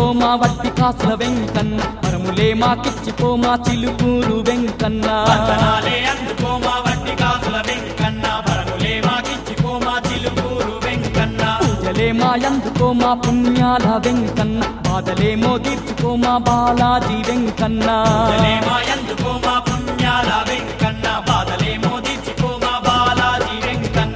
మా వట్టి కాసుల వెంకన్న వరములే మాకిచ్చిపో మా చిలుకూరు వెంకన్న వందనాలే అందుకో మా వట్టి కాసుల వెంకన్న వరములే మాకిచ్చిపో మా చిలుకూరు వెంకన్న పూజలే మా అందుకో మా పుణ్యాల వెంకన్న బాధలేమో తీర్చుకో మా బాలాజీ వెంకన్న పూజలే మా అందుకో మా పుణ్యాల వెంకన్న బాధలేమో తీర్చుకో మా బాలాజీ వెంకన్న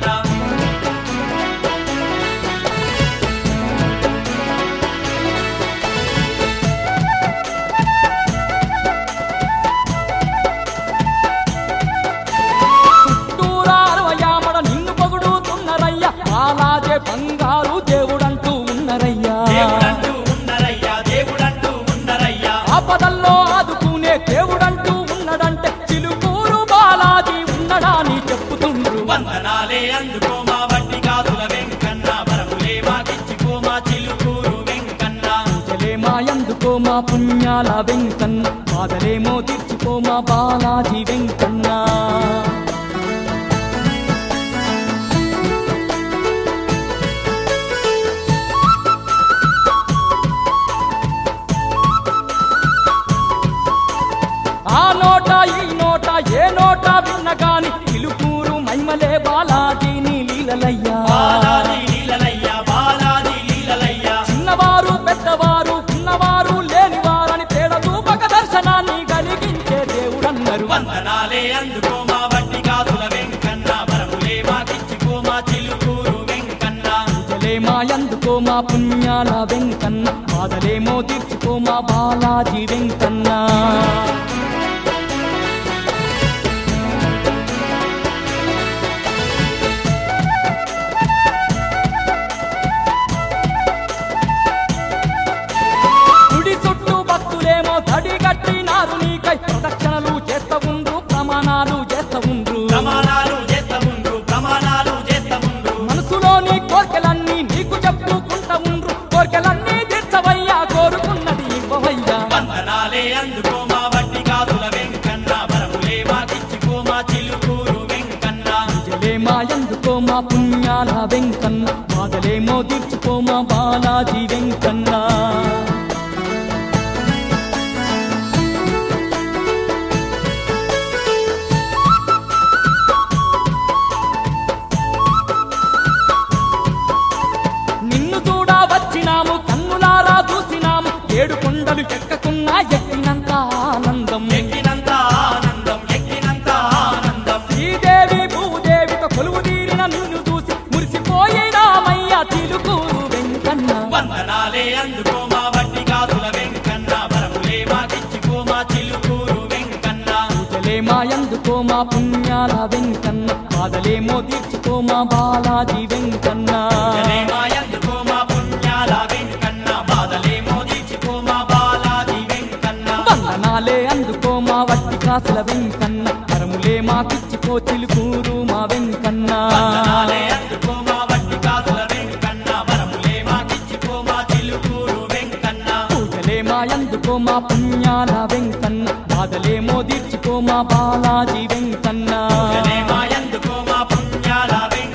బాలాజే బంగారు దేవుడంటూ ఉన్నరయ్యా దేవుడంటూ ఉన్నరయ్యా ఆపదల్లో ఆదుకునే దేవుడంటూ ఉన్నడంటే చిలుకూరు బాలాజీ ఉన్నడాని చెప్పుతుండ్రు వందనాలే అందుకో మా వట్టి కాసుల వెంకన్న వరములే మాకిచ్చిపో మా చిలుకూరు వెంకన్న పూజలే మా అందుకో మా పుణ్యాల వెంకన్న బాధలేమో తీర్చుకో మా బాలాజీ వెంకన్న ఆ నోట ఈ నోట ఏ నోట విన్నగాని చిలుకూరు మైమలే బాలాజీని లీలలయ్యా చిన్నవారు పెద్దవారు ఉన్నవారు లేనివారని తేడ చూపక దర్శనాన్ని కలిగించే దేవుడన్నారు వందనాలే అందుకో మా వట్టి కాసుల వెంకన్న వరములే మాకిచ్చిపో మా చిలుకూరు వెంకన్న పూజలే మా అందుకో మా పుణ్యాల వెంకన్న బాధలేమో తీర్చుకో మా బాలాజీ వెంకన్న తడిగట్టినారు నీకై ప్రదక్షిణలు చేస్తా ఉండ్రు ప్రమాణాలు చేస్తా ఉండ్రు మనసులోని కోర్కెలన్నీ నీకు చెప్పుకుంటా ఉండ్రు కోర్కెలన్నీ తీర్చవయ్యా కోరుకున్నది ఇవ్వవయ్యా వందనాలే అందుకో మా వట్టి కాసుల వెంకన్న వరములే మాకిచ్చిపో మా చిలుకూరు వెంకన్న పూజలే మా అందుకో మా పుణ్యాల వెంకన్న బాధలేమో తీర్చుకో మా బాలాజీ వెంకన్న వచ్చినాము కన్నులారా చూసినాము ఏడు కొండలు ఎక్కకున్నా ఎక్కినంత ఆనందం శ్రీదేవి భూదేవితో కొలువు తీరిన నిన్ను చూసి మురిసిపోయినామయ్యా చిలుకూరు వెంకన్న వందనాలే అందుకో మా వట్టి కాసుల వెంకన్న వరములే మాకిచ్చిపో మా చిలుకూరు వెంకన్న పూజలే మా అందుకో మా పుణ్యాల వెంకన్న బాధలేమో తీర్చుకో మా బాలాజీ వెంకన్న వందనాలే అందుకో మా వట్టి కాసుల వెంకన్న వరములే మాకిచ్చిపో చిలుకూరు మా వెంకన్న వందనాలే అందుకో మా వట్టి కాసుల వెంకన్న వరములే మాకిచ్చిపో మా చిలుకూరు వెంకన్న పూజలే మా అందుకో మా పుణ్యాల వెంకన్న బాధలేమో తీర్చుకో మా బాలాజీ వెంకన్న మా అందుకో మా పుణ్యాల వెంకన్న